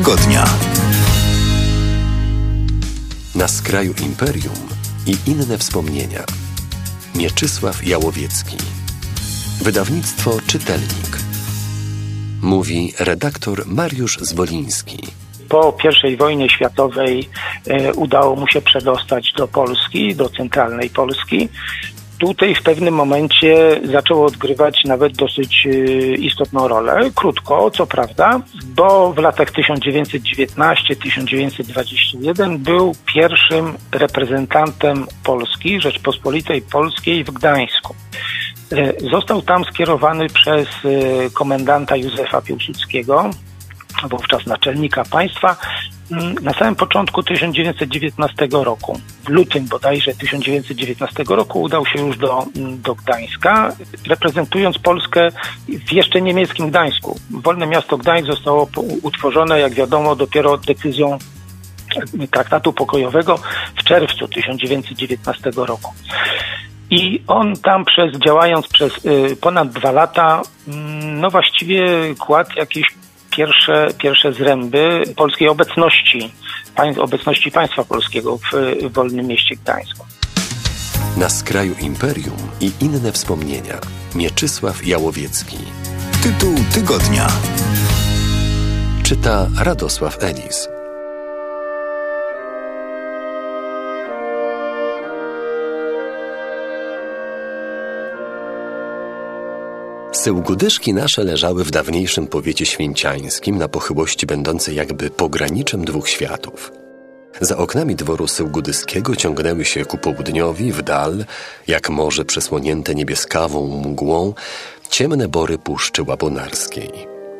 tygodnia. Na skraju imperium i inne wspomnienia. Mieczysław Jałowiecki. Wydawnictwo Czytelnik. Mówi redaktor Mariusz Zwoliński. Po I wojnie światowej udało mu się przedostać do Polski, do centralnej Polski. Tutaj w pewnym momencie zaczęło odgrywać nawet dosyć istotną rolę. Krótko, co prawda, bo w latach 1919-1921 był pierwszym reprezentantem Polski, Rzeczpospolitej Polskiej w Gdańsku. Został tam skierowany przez komendanta Józefa Piłsudskiego, wówczas naczelnika państwa, na samym początku 1919 roku. W lutym bodajże 1919 roku udał się już do Gdańska, reprezentując Polskę w jeszcze niemieckim Gdańsku. Wolne miasto Gdańsk zostało utworzone, jak wiadomo, dopiero decyzją traktatu pokojowego w czerwcu 1919 roku. I on tam działając przez ponad 2 lata, no właściwie kładł jakieś pierwsze zręby polskiej obecności państwa polskiego w wolnym mieście Gdańsku. Na skraju imperium i inne wspomnienia. Mieczysław Jałowiecki. Tytuł tygodnia. Czyta Radosław Elis. Syłgudyszki nasze leżały w dawniejszym powiecie święciańskim, na pochyłości będącej jakby pograniczem 2 światów. Za oknami dworu syłgudyskiego ciągnęły się ku południowi, w dal, jak morze przesłonięte niebieskawą mgłą, ciemne bory Puszczy Łabonarskiej.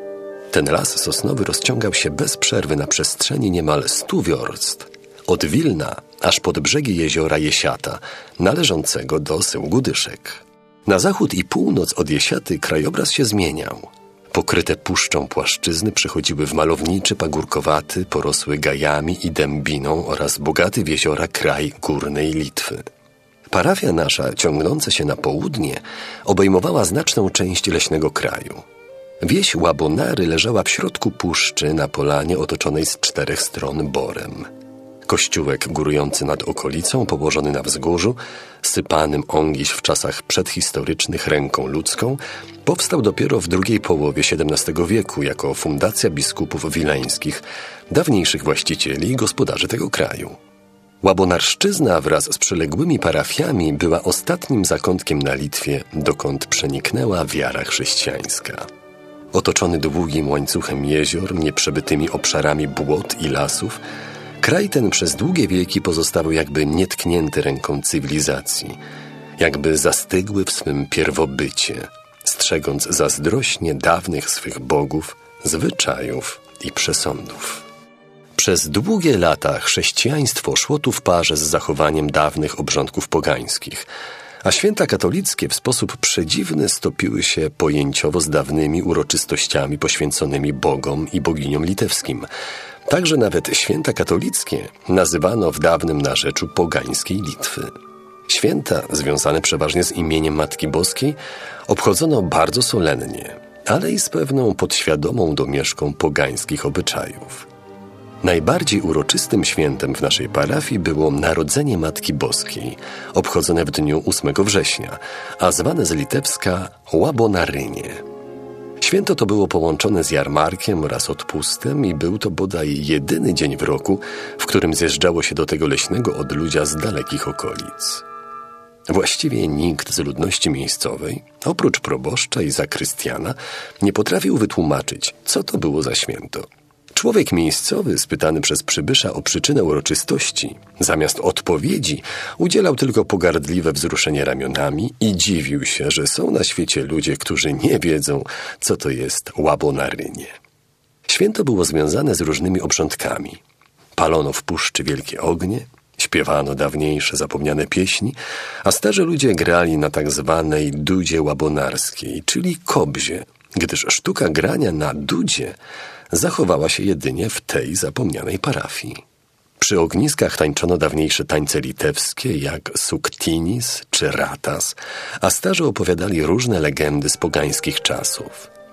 Ten las sosnowy rozciągał się bez przerwy na przestrzeni niemal 100 wiorst, od Wilna aż pod brzegi jeziora Jesiata, należącego do Syłgudyszek. Na zachód i północ od Jesiaty krajobraz się zmieniał. Pokryte puszczą płaszczyzny przechodziły w malowniczy, pagórkowaty, porosły gajami i dębiną oraz bogaty w jeziora kraj górnej Litwy. Parafia nasza, ciągnąca się na południe, obejmowała znaczną część leśnego kraju. Wieś Łabonary leżała w środku puszczy na polanie otoczonej z 4 stron borem. Kościółek górujący nad okolicą, położony na wzgórzu, sypanym ongiś w czasach przedhistorycznych ręką ludzką, powstał dopiero w drugiej połowie XVII wieku jako fundacja biskupów wileńskich, dawniejszych właścicieli i gospodarzy tego kraju. Łabonarszczyzna wraz z przyległymi parafiami była ostatnim zakątkiem na Litwie, dokąd przeniknęła wiara chrześcijańska. Otoczony długim łańcuchem jezior, nieprzebytymi obszarami błot i lasów, kraj ten przez długie wieki pozostawał jakby nietknięty ręką cywilizacji, jakby zastygły w swym pierwobycie, strzegąc zazdrośnie dawnych swych bogów, zwyczajów i przesądów. Przez długie lata chrześcijaństwo szło tu w parze z zachowaniem dawnych obrządków pogańskich, a święta katolickie w sposób przedziwny stopiły się pojęciowo z dawnymi uroczystościami poświęconymi bogom i boginiom litewskim. Także nawet święta katolickie nazywano w dawnym narzeczu pogańskiej Litwy. Święta, związane przeważnie z imieniem Matki Boskiej, obchodzono bardzo solennie, ale i z pewną podświadomą domieszką pogańskich obyczajów. Najbardziej uroczystym świętem w naszej parafii było Narodzenie Matki Boskiej, obchodzone w dniu 8 września, a zwane z litewska Łabonarynie. Święto to było połączone z jarmarkiem oraz odpustem i był to bodaj jedyny dzień w roku, w którym zjeżdżało się do tego leśnego odludzia z dalekich okolic. Właściwie nikt z ludności miejscowej, oprócz proboszcza i zakrystiana, nie potrafił wytłumaczyć, co to było za święto. Człowiek miejscowy, spytany przez przybysza o przyczynę uroczystości, zamiast odpowiedzi udzielał tylko pogardliwe wzruszenie ramionami i dziwił się, że są na świecie ludzie, którzy nie wiedzą, co to jest Łabonarynie. Święto było związane z różnymi obrządkami. Palono w puszczy wielkie ognie, śpiewano dawniejsze zapomniane pieśni, a starzy ludzie grali na tak zwanej dudzie łabonarskiej, czyli kobzie, gdyż sztuka grania na dudzie zachowała się jedynie w tej zapomnianej parafii. Przy ogniskach tańczono dawniejsze tańce litewskie jak suktinis czy ratas, a starzy opowiadali różne legendy z pogańskich czasów.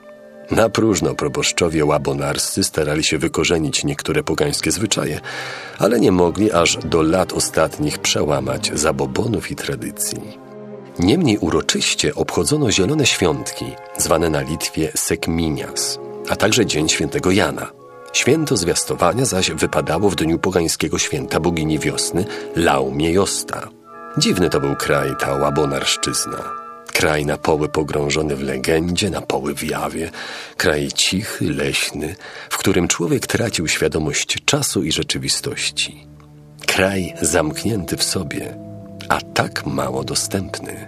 Na próżno proboszczowie łabonarscy starali się wykorzenić niektóre pogańskie zwyczaje, ale nie mogli aż do lat ostatnich przełamać zabobonów i tradycji. Niemniej uroczyście obchodzono zielone świątki, zwane na Litwie Sekminias, a także Dzień Świętego Jana. Święto zwiastowania zaś wypadało w dniu pogańskiego święta bogini wiosny Laumie Josta. Dziwny to był kraj, ta łabonarszczyzna. Kraj na poły pogrążony w legendzie, na poły w jawie. Kraj cichy, leśny, w którym człowiek tracił świadomość czasu i rzeczywistości. Kraj zamknięty w sobie, a tak mało dostępny.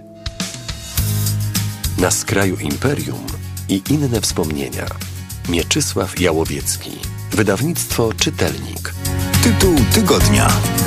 Na skraju imperium i inne wspomnienia. Mieczysław Jałowiecki. Wydawnictwo Czytelnik. Tytuł tygodnia.